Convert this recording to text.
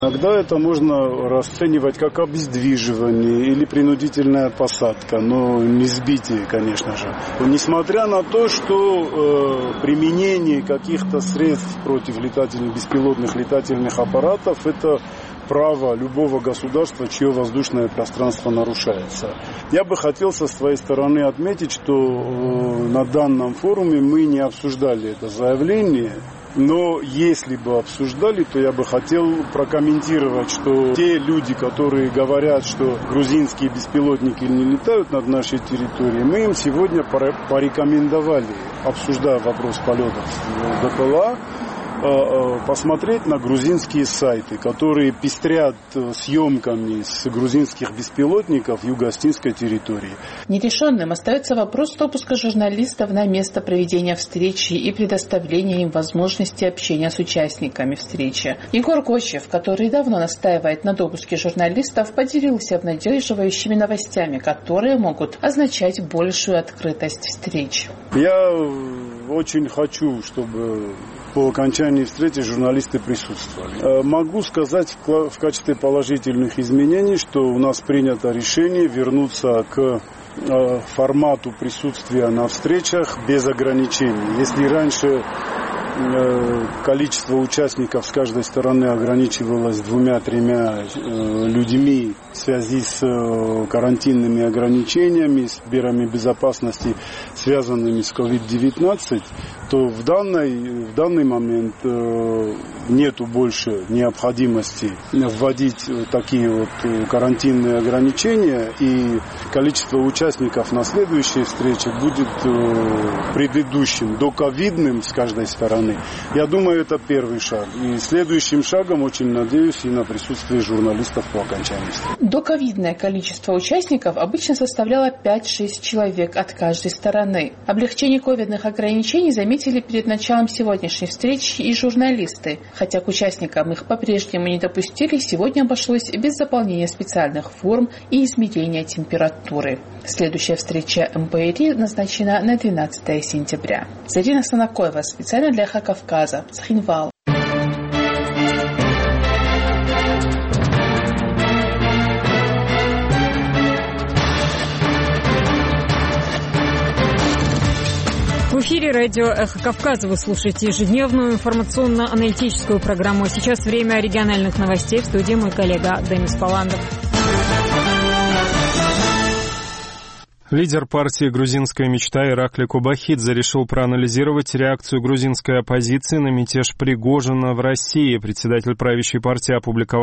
Иногда это можно расценивать как обездвиживание или принудительная посадка, но не сбитие, конечно же. Несмотря на то, что применение каких-то средств против беспилотных летательных аппаратов – это право любого государства, чье воздушное пространство нарушается. Я бы хотел со своей стороны отметить, что на данном форуме мы не обсуждали это заявление. Но если бы обсуждали, то я бы хотел прокомментировать, что те люди, которые говорят, что грузинские беспилотники не летают над нашей территорией, мы им сегодня порекомендовали, обсуждая вопрос полетов БПЛА, посмотреть на грузинские сайты, которые пестрят съемками с грузинских беспилотников юго-остинской территории. Нерешенным остается вопрос допуска журналистов на место проведения встречи и предоставления им возможности общения с участниками встречи. Егор Гочев, который давно настаивает на допуске журналистов, поделился обнадеживающими новостями, которые могут означать большую открытость встреч. Я очень хочу, чтобы по окончании встречи журналисты присутствовали. Могу сказать в качестве положительных изменений, что у нас принято решение вернуться к формату присутствия на встречах без ограничений. Если раньше количество участников с каждой стороны ограничивалось 2-3 людьми в связи с карантинными ограничениями, с мерами безопасности, связанными с COVID-19, то в данный момент нету больше необходимости вводить такие вот карантинные ограничения, и количество участников на следующей встрече будет предыдущим, доковидным с каждой стороны. Я думаю, это первый шаг. И следующим шагом, очень надеюсь, и на присутствие журналистов по окончании встречи. Доковидное количество участников обычно составляло 5-6 человек от каждой стороны. Облегчение ковидных ограничений заметили перед началом сегодняшней встречи и журналисты. Хотя к участникам их по-прежнему не допустили, сегодня обошлось без заполнения специальных форм и измерения температуры. Следующая встреча МПРИ назначена на 12 сентября. Зарина Санакоева, специально для «Эхо Кавказа», Цхинвал. В эфире радио «Эхо Кавказа». Вы слушаете ежедневную информационно-аналитическую программу. Сейчас время региональных новостей. В студии мой коллега Денис Паландов. Лидер партии «Грузинская мечта» Иракли Кобахидзе решил проанализировать реакцию грузинской оппозиции на мятеж Пригожина в России. Председатель правящей партии опубликовал